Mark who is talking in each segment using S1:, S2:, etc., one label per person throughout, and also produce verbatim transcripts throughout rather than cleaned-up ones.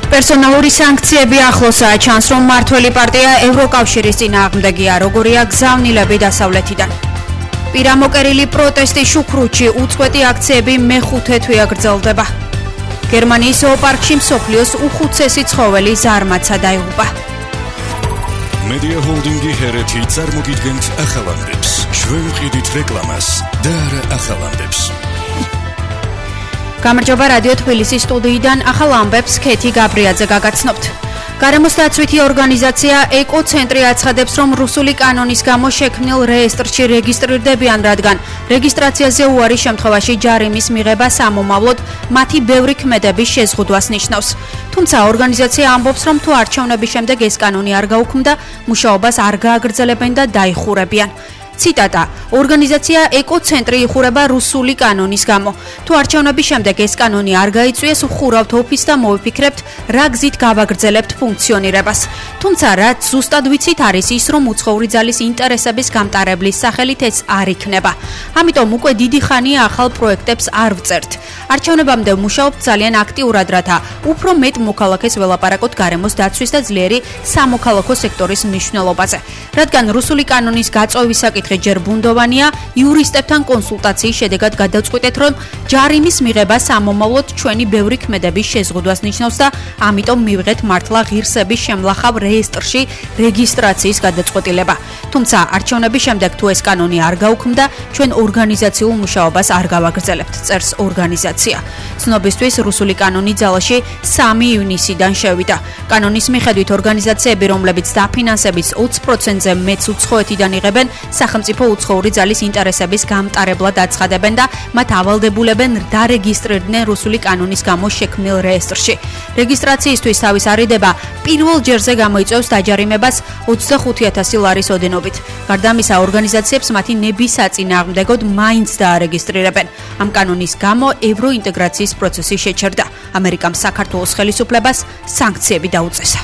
S1: პერსონალური სანქციები ახლოსაა, ჩანს რომ მმართველი პარტია ევროკავშირის წინააღმდეგია, როგორია გზავნილები დასავლეთიდან. პირამოკერილი პროტესტი შუქრუთში, უწყვეტი აქციები მეხუთე თვეა გრძელდება. გერმანიის ზოოპარკში მსოფლიოს უხუცესი ცხოველი ზარმაცა დაიღუპა.
S2: მედია ჰოლდინგი ჰერეთი წარმოგიდგენთ ახალამდებს. ჩვენ ვყიდით რეკლამას და არა ახალამდებს.
S1: გამარჯობა რადიო თბილისის სტუდიიდან ახალ ამბებს ქეთი გაბრიაძე გაგაცნობთ. გარემოს დაცვითი ორგანიზაცია ეკოცენტრი აცხადებს, რომ რუსული კანონის გამო შექმნილ რეესტრში რეგისტრირდებიან, რადგან რეგისტრაციაზე უარის შემთხვევაში ჯარიმის მიღება სამომავლოდ მათი ბევრი ქმედების შეზღუდვას ნიშნავს. თუმცა ორგანიზაცია ამბობს, რომ თუ არჩევნების შემდეგ ეს კანონი არ გაუქმდა, მუშაობას არ გააგრძელებენ და დაიხურებიან. ციტატა: ორგანიზაცია ეკოცენტრი იხურება რუსული კანონის გამო. თუ არჩევნების შემდეგ ეს კანონი არ გაიწვიეს, ვხურავთ ოფისს და მოვიფიქრებთ, რა გზით გავაგრძელებთ ფუნქციონირებას. თუმცა რაც ზუსტად ვიცით არის ის, რომ უცხოური ძალის ინტერესების გამტარებლის სახელით ეს არ იქნება. ამიტომ უკვე დიდი ხანია ახალ პროექტებს არ ვწერთ. არჩევნებამდე ვმუშაობთ ძალიან აქტიურად, რათა უფრო მეტ მოქალაქეს ველაპარაკოთ გარემოს დაცვის და ძლიერი სამოქალაქო სექტორის მნიშვნელობაზე. რადგან რუსული კანონის გაწევის საკითხი ჯერ ბუნდოვანია, იურისტებთან კონსულტაციის შედეგად გადავწყვიტეთ, რომ ჯარიმის მიღება სამომავლოდ ჩვენი ბევრი ქმედების შეზღუდვას ნიშნავს და ამიტომ მივიღეთ მართლა ღირსების შემლახავ რეესტრში რეგისტრაციის გადაწყვეტილება. თუმცა არჩევნების შემდეგ თუ ეს კანონი არ გაუქმდა, ჩვენ ორგანიზაციულ მუშაობას არ გავაგრძელებთ, წერს ორგანიზაცია. ცნობისთვის რუსული კანონი ძალაში სამი ივნისიდან შევიდა. კანონის მიხედვით ორგანიზაციები, რომლებიც დაფინანსების ოცი პროცენტზე მეც უცხოეთიდან იღებენ, სახელმწიფო უცხოური ძალის ინტერესების გამტარებლად აცხადებენ და მათ ავალდებულებენ დარეგისტრირდნენ რუსული კანონის გამო შექმნილ რეესტრში. რეგისტრაციისთვის თავის არიდება პირველ ჯერზე გამოიწვევს დაჯარიმებას ოცდახუთი ათასი ლარის ოდენობით. გარდა ამისა, ორგანიზაციებს მათი ნების საწინააღმდეგოდ მაინც დაარეგისტრირებენ. ამ კანონის გამო ევროინტეგრაციის პროცესი შეჩერდა. ამერიკამ საქართველოს ხელისუფლებას სანქციები დაუწესა.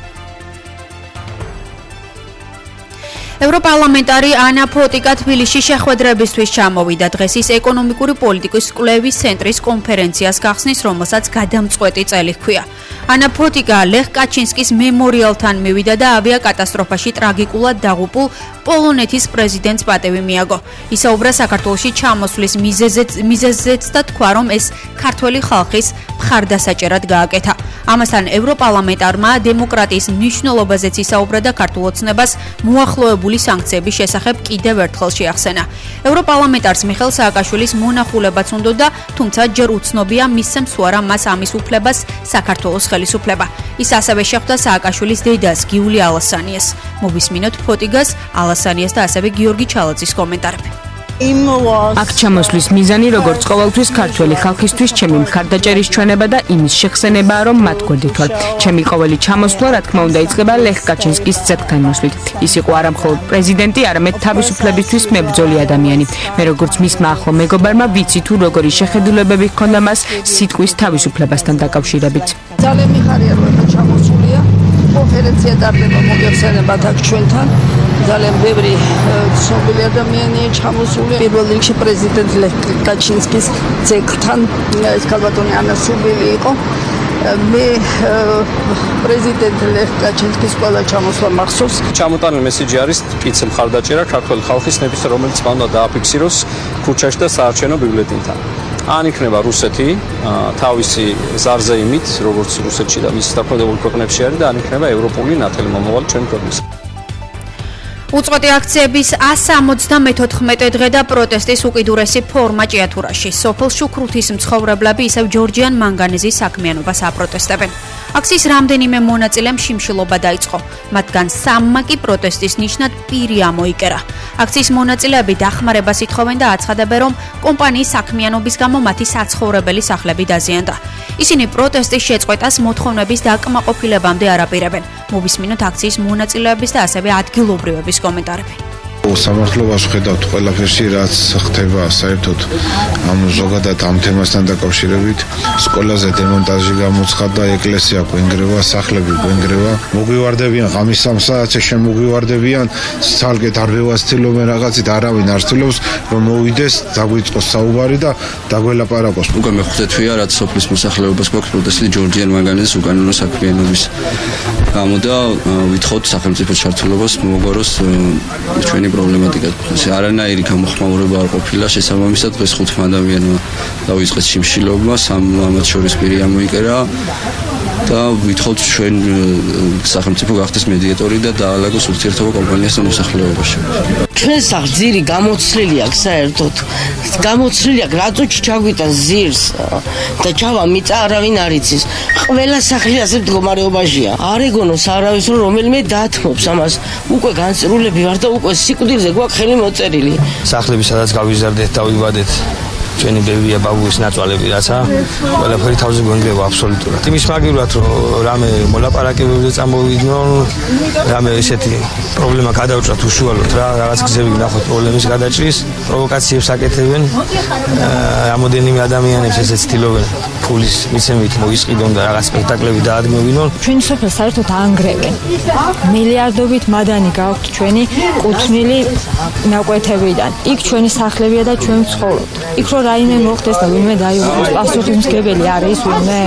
S1: ევროპარლამენტარი ანა ფოტიკა თბილისში შეხვედრებისთვის ჩამოვიდა. დღეს ის ეკონომიკური პოლიტიკის კვლევის ცენტრის კონფერენციას გახსნის, რომელსაც გადამწყვეტი წელი ჰქვია. ანა ფოტიკა ლეხ კაჩინსკის მემორიალთან მივიდა და ავიაკატასტროფაში ტრაგიკულად დაღუპულ პოლონეთის პრეზიდენტს პატივი მიაგო. ისაუბრა საქართველოში ჩამოსვლის მიზეზზეც და თქვა, რომ ეს ქართველი ხალხის მხარდასაჭერად გააკეთა. ამასთან ევროპარლამენტარმა დემოკრატიის მნიშვნელობაზეც ისაუბრა და ქართულ ოცნებას მოახლოებული სანქციების შესახებ კიდევ ერთხელ შეახსენა. ევროპარლამენტარს მიხეილ სააკაშვილის მონახულებაც უნდოდა, თუმცა ჯერ უცნობია მისცემს თუ არა მას ამის უფლებას საქართველოს ხელისუფლება. ის ასევე შეხვდა სააკაშვილის დედას გიული ალასანიას. მოვისმინოთ ფოტიგას, ალასანიას და ასევე გიორგი ჩალაძის კომენტარები.
S3: აქ ჩამოსვლის მიზანი როგორც ყოველთვის ქართველი ხალხისთვის ჩემი მხარდაჭერის ჩვენება და იმის შეხსენებაა, რომ მათ გვერდითვალ. ჩემი ყოველი ჩამოსვლა, რა თქმა უნდა, იწყება ლეხ კაჩინსკის ძეგლთან მოსვლით. ის იყო არა მხოლოდ პრეზიდენტი, არამედ თავისუფლებისთვის მებრძოლი ადამიანი. მე როგორც მისმა ახლო მეგობარმა ვიცი თუ როგორი შეხედულებები ჰქონდა მას სიტყვის თავისუფლებასთან დაკავშირებით.
S4: ძალიან მიხარია, რომ ჩამოსულია. კონფერენცია დარდება მოგეხსენებათ აქ ჩვენთან. ძალიან ბევრი ცნობილი ადამიანია ჩამოსული. პირველ რიგში პრეზიდენტ ლეხ კაჩინსკის ძეგლთან ეს ქალბატონი ანა სუბილი იყო. მე პრეზიდენტ ლეხ კაჩინსკის ყველა ჩამოსვლა მახსოვს.
S5: ჩამოტანილი მესიჯი არის მტკიცე მხარდაჭერა ქართველი ხალხის ნების, რომელიც უნდა დააფიქსიროს ქუჩაში და საარჩევნო ბიულეტინთან. ან იქნება რუსეთი თავისი ზარზეიმით, როგორც რუსეთში და მის დაქვემდებულ ქვეყნებში არის, და ან იქნება ევროპული ნათელი მომავალი ჩვენი ქვეყნის.
S1: უწყვეტი აქციების ასი ოცდამოთხმეტე დღე და პროტესტის უკიდურესი ფორმა ჭიათურაში. სოფელ შუქრუთის მცხოვრებლები ისევ ჯორჯიან მანგანეზის საქმიანობას აპროტესტებენ. აქციის რამდენიმე მონაწილემ შიმშილობა დაიწყო. მათგან სამმა კი პროტესტის ნიშნად პირი ამოიკერა. აქციის მონაწილეები დახმარებას ითხოვენ და აცხადებენ, რომ კომპანიის საქმიანობის გამო მათი საცხოვრებელი სახლები დაზიანდა. ისინი პროტესტის შეწყვეტას მოთხოვნების დაკმაყოფილებამდე არ აპირებენ. მოვისმინოთ აქციის მონაწილეების და ასევე ადგილობრივების კომენტარები.
S6: სამართლობას ხედავთ ყველაფერში, რაც ხდება საერთოდ ამ ზოგადად ამ თემასთან დაკავშირებით. სკოლაზე დემონტაჟი გამოცხადდა, ეკლესია გვენგრევა, სახლები გვენგრევა. მოგვივარდებიან ღამის სამ საათზე, შემოგვივარდებიან, ცალკე დარბევას ცდილობენ რაღაცით, არავინ არ ცდილობს რომ მოვიდეს, დაგვიწყოს საუბარი და დაგველაპარაკოს.
S7: უკვე მეხუთე თვეა, რაც სოფლის მოსახლეობას გვაქვს პროტესტი ჯორჯიან მაგანეს უკანონო საქმიანობის გამო და ვითხოვთ სახელმწიფოს ჩართულობას მოგვაროს ჩვენი პრობლემატიკა. არანაირი გამოხმაურება არ ყოფილა, შესაბამისად დღეს ხუთმა ადამიანმა დაუწყეს შიმშილობა, სამად შორის პირი ამოიკერა და ვითხოვთ ჩვენ სახელმწიფო გახდეს მედიატორი და დაალაგოს ურთიერთობა კომპანიასთან მოსახლეობაში.
S8: ჩვენ სახლძირი გამოცლილი აქვს საერთოდ. გამოცლილი აქვს, რატოჩი ჩაგვიტან ზირს და ჩავა მიწა არავინ არ იცის. ყველა სახლი ასე მდგომარეობაშია. არ ეგონოს არავის რომ რომელიმე დათმობს ამას. უკვე განწირულები ვარ და უკვე სიკვდილზე გვაქვს ხელი მოწერილი.
S9: სახლები სადაც გავიზარდეთ და ვიბადეთ. ჩვენი ბებია ბაბუის ნაწვალები რაცა ყველაფერი თავზე გვენგრევა აბსოლუტურად. იმის მაგივრად რომ რამე მოლაპარაკებებზე წამოვიდნენ, რამე ესეთი პრობლემა გადავჭრათ უშუალოდ რა, რაღაც გზები ვნახოთ პრობლემის გადაჭრის, პროვოკაციებს აკეთებენ. რამოდენიმე ადამიანებს ესეც ცდილობენ ფულის მიცემით მოისყიდონ და რაღაც სპექტაკლები დაადგმევინონ.
S10: ჩვენი სოფელს საერთოდ ანგრევენ. მილიარდობით მადანი გაქვთ ჩვენი კუთვნილი ნაკვეთებიდან. იქ ჩვენი სახლებია და ჩვენ ვცხოვრობთ. იქ რო რაიმე მოხდეს და ვინმე დაიღუპოს, პასუხისმგებელი არის ვინმე?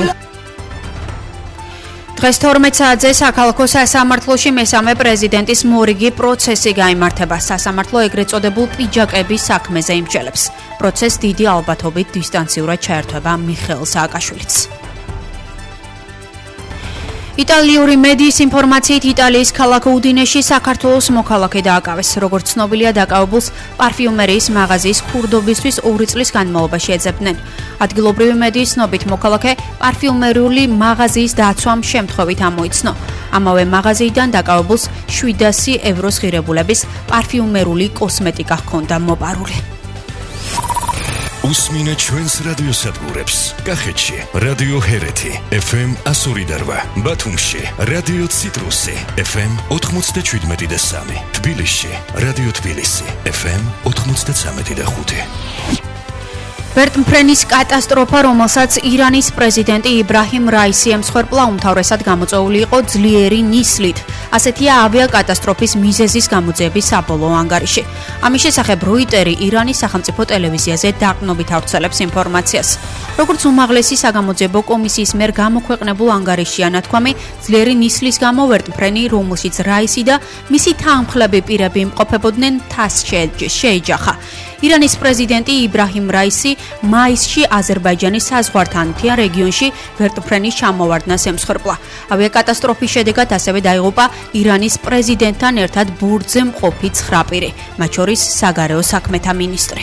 S1: დღეს თორმეტ საათზე საქალაქო სასამართლოში მესამე პრეზიდენტის მორიგი პროცესი გაიმართება. სასამართლო ეგრეთ წოდებულ პიჯაკების საქმეზე იმსჯელებს. პროცესს დიდი ალბათობით დისტანციურად ჩაერთვება მიხეილ სააკაშვილიც. იტალიური მედიის ინფორმაციით იტალიის ქალაქ უდინეში საქართველოს მოქალაქე დააკავეს. როგორც ცნობილია, დაკავებულს პარფიუმერიის მაღაზიის ქურდობისთვის ორი წლის განმავლობაში ეძებდნენ. ადგილობრივი მედიის ცნობით, მოქალაქე პარფიუმერიული მაღაზიის დაცვამ შემთხვევით ამოიცნო. ამავე მაღაზიიდან დაკავებულს შვიდასი ევროს ღირებულების პარფიუმერული კოსმეტიკა ჰქონდა მოპარული.
S2: უსმინე ჩვენს რადიოსადგურებს. კახეთში რადიო ჰერეთი ეფ ემ ასორი და რვა, ბათუმში რადიო ციტრუსი ეფ ემ ოთხმოცდაშვიდმეტი და სამი, თბილისში რადიო თბილისი ეფ ემ ოთხმოცდაცამეტი და ხუთი.
S1: ვერტმფრენის კატასტროფა, რომელსაც ირანის პრეზიდენტი იბრაჰიმ რაისი ემსხვერპლა, უმთავრესად გამოწვეული იყო ძლიერი ნისლით. ასეთია ავიაკატასტროფის მიზეზის გამოძიების საბოლოო ანგარიში. ამის შესახებ როიტერი ირანის სახელმწიფო ტელევიზიაზე დაყრდნობით ავრცელებს ინფორმაციას. როგორც უმაღლესი საგამოძიებო კომისიის მიერ გამოქვეყნებულ ანგარიშია ნათქვამი, ძლიერი ნისლის გამო ვერტმფრენი, რომელშიც რაისი და მისი თანმხლები პირები იმყოფებოდნენ, თასს შეეჯახა. ირანის პრეზიდენტი იბრაჰიმ რაისი მაისში აზერბაიჯანის საზღვართან მთიან რეგიონში ვერტმფრენის ჩამოვარდნას ემსხვერპლა. ავიაკატასტროფის შედეგად ასევე დაიღუპა ირანის პრეზიდენტთან ერთად ბორტზე მყოფი ცხრა პირი, მათ შორის საგარეო საქმეთა მინისტრი.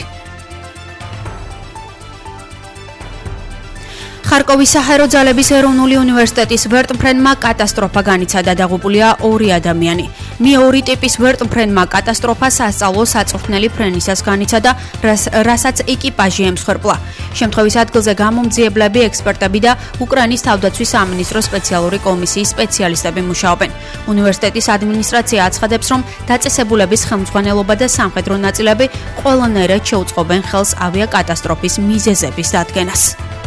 S1: ხარკოვის საჰაერო ძალების ეროვნული უნივერსიტეტის ვერტმფრენმა კატასტროფა განიცადა, დაღუპულია ორი ადამიანი. მეორე ტიპის ვერტმფრენმა კატასტროფა სასწავლო საწვრთნელი ფრენისას განიცადა, რასაც ეკიპაჟი ემსხვერპლა. შემთხვევის ადგილზე გამომძიებლები, ექსპერტები და უკრაინის თავდაცვის სამინისტროს სპეციალური კომისიის სპეციალისტები მუშაობენ. უნივერსიტეტის ადმინისტრაცია აცხადებს, რომ დაწესებულების ხელმძღვანელობა და სამხედრო ნაწილები ყველანაირად შეუწყობენ ხელს ავიაკატასტროფის მიზეზების დადგენას.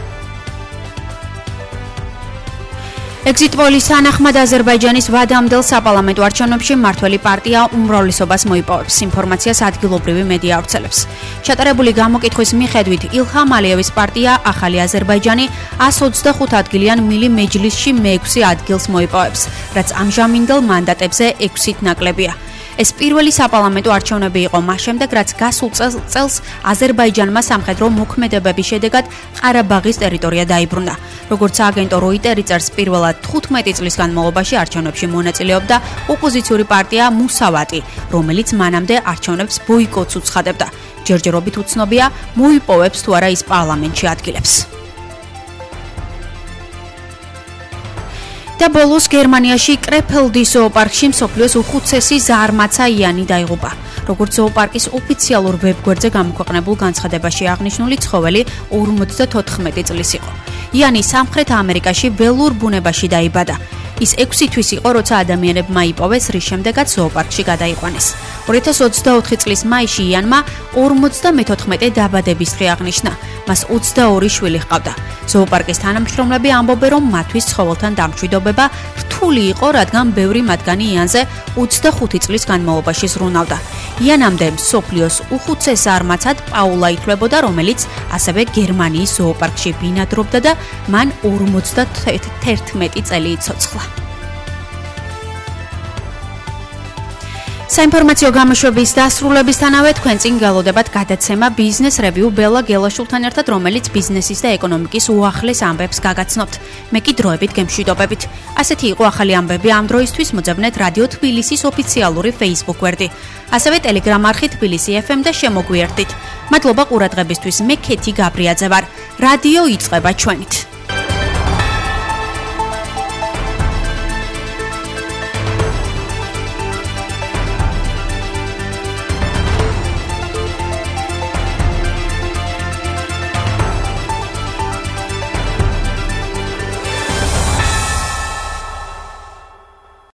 S1: ეგზიტ-პოლის თანახმად აზერბაიჯანის ვადამდელ საპარლამენტო არჩევნებში მმართველი პარტია უმრავლესობას მოიპოვებს. ინფორმაციას ადგილობრივი მედია ავრცელებს. ჩატარებული გამოკითხვის მიხედვით, ილჰამ ალიევის პარტია ახალი აზერბაიჯანი ას ოცდახუთ ადგილიან მილი მეჯლისში მეექვსე ადგილს მოიპოვებს, რაც ამჟამინდელ მანდატებზე ექვსით ნაკლებია. ეს პირველი საპარლამენტო არჩევნები იყო მას შემდეგ, რაც გასულ წელს აზერბაიჯანმა სამხედრო მოქმედებების შედეგად ყარაბაღის ტერიტორია დაიბრუნდა. როგორც აგენტო როიტერი წერს, პირველად თხუთმეტი წლის განმავლობაში არჩევნებში მონაწილეობდა ოპოზიციური პარტია მუსავატი, რომელიც მანამდე არჩევნებს ბოიკოტს უცხადებდა. ჯერჯერობით უცნობია, მოიპოვებს თუ არა ის პარლამენტში ადგილებს. და ბოლოს გერმანიაში კრეფელდის ზოოპარკში მსოფლიოს უხუცესი ზარმაცაიანი დაიღუპა. როგორც ზოოპარკის ოფიციალურ ვებგვერდზე გამოქვეყნებულ განცხადებაში აღნიშნული, ცხოველი ორმოცდათოთხმეტი წლის იყო. იანი სამხრეთ ამერიკაში ველურ ბუნებაში დაიბადა. ის ექვსი თვის იყო, როცა ადამიანებმა იპოვეს, რის შემდეგაც ზოოპარკში გადაიყვანეს. ორი ათას ოცდაოთხი წლის მაისში იანმა ორმოცდამეთოთხმეტე დაბადების დღე აღნიშნა. მას ოცდაორი შვილი ჰყავდა. ზოოპარკის თანამშრომლები ამბობენ, რომ მათთვის ცხოველთან დამშვიდობება რთული იყო, რადგან ბევრი მათგანი იანზე ოცდახუთი წლის განმავლობაში ზრუნავდა. იანამდე მსოფლიოს უხუცესარმაცად პაულა ითვლებოდა, რომელიც ასევე გერმანიის ზოოპარკში ბინადრობდა და მან ორმოცდათერთმეტი წელი იცოცხლა. საინფორმაციო გამოშვების დასრულებისთანავე თქვენ წინ გელოდებათ გადაცემა ბიზნეს რევიუ ბელა გელაშვილთან ერთად, რომელიც ბიზნესის და ეკონომიკის უახლეს ამბებს გაგაცნობთ. მე კი დროებით გემშვიდობებით. ასეთი იყო ახალი ამბები ამ დროისთვის. მოძებნეთ რადიო თბილისის ოფიციალური Facebook გვერდი. ასევე Telegram არხი თბილისი ეფ ემ და შემოგვიერთდით. მადლობა ყურადღებისთვის. მე ქეთი გაბრიაძე ვარ. რადიო იწყება ჩვენით.